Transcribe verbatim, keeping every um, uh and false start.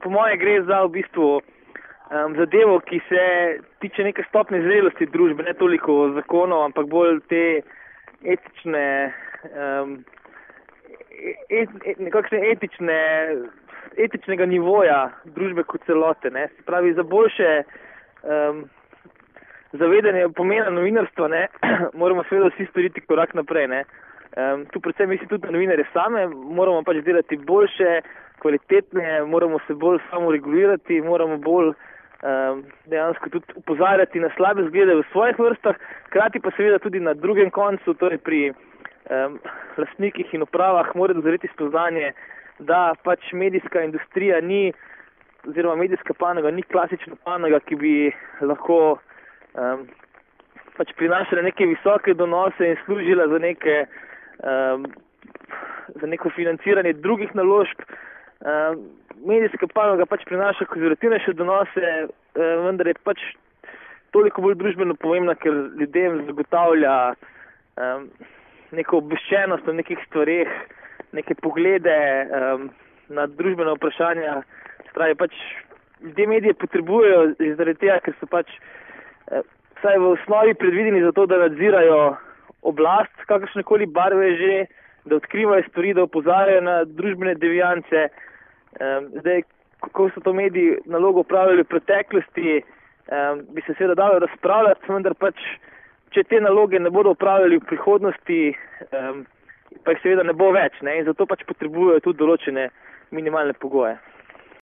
po moje gre za v bistvu um, zadevo, ki se tiče neke stopne zrelosti družbe, ne toliko zakonov, ampak bolj te etične, um, et, et, nekakšne etične, etičnega nivoja družbe kot celote. Ne. Se pravi, za boljše um, zavedanje pomena novinarstva, ne, moramo seveda vsi storiti korak naprej. Ne. Um, tu predvsem mislim tudi na novinarje same, moramo pač delati boljše, kvalitetne, moramo se bolj samoregulirati, moramo bolj um, dejansko tudi upozarjati na slabe zglede v svojih vrstah, hkrati pa seveda tudi na drugem koncu, torej pri um, lastnikih in upravah, mora dozoreti spoznanje, da pač medijska industrija ni, oziroma medijska panoga ni klasična panoga, ki bi lahko um, pač prinašala neke visoke donose in služila za neke Um, za neko financiranje drugih naložb. Um, medijska panoga pač prinaša konzervativnejše donose, um, vendar je pač toliko bolj družbeno pomembna, ker ljudem zagotavlja um, neko obveščenost o nekih stvareh, neke poglede um, na družbena vprašanja. Spravi, pač ljudje medije potrebujejo zaradi tega, ker so pač uh, vsaj v osnovi predvideni za to, da nadzirajo oblast, kakršnekoli barve že, da odkrivajo stvari, da opozarjajo na družbene devijance. Um, zdaj, kako so to mediji nalogo upravljali v preteklosti, um, bi se seveda dalo razpravljati, vendar pač, če te naloge ne bodo upravljali v prihodnosti, um, pa jih seveda ne bo več, ne? In zato pač potrebujejo tudi določene minimalne pogoje.